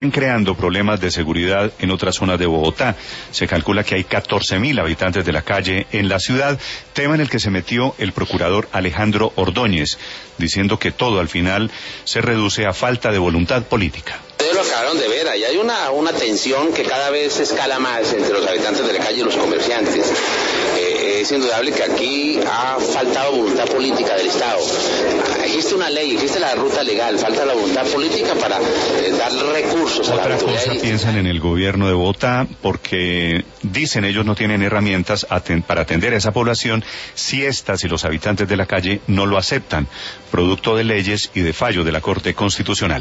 creando problemas de seguridad en otras zonas de Bogotá. Se calcula que hay 14.000 habitantes de la calle en la ciudad, tema en el que se metió el procurador Alejandro Ordóñez, diciendo que todo al final se reduce a falta de voluntad política. Ustedes lo acabaron de ver, ahí hay una tensión que cada vez escala más entre los habitantes de la calle y los comerciantes. Es indudable que aquí ha faltado voluntad política del Estado. Existe una ley, existe la ruta legal, falta la voluntad política para darle recursos a la autoridad. Otra cosa piensan en el gobierno de Bogotá, porque dicen ellos no tienen herramientas para atender a esa población si estas y los habitantes de la calle no lo aceptan, producto de leyes y de fallos de la Corte Constitucional.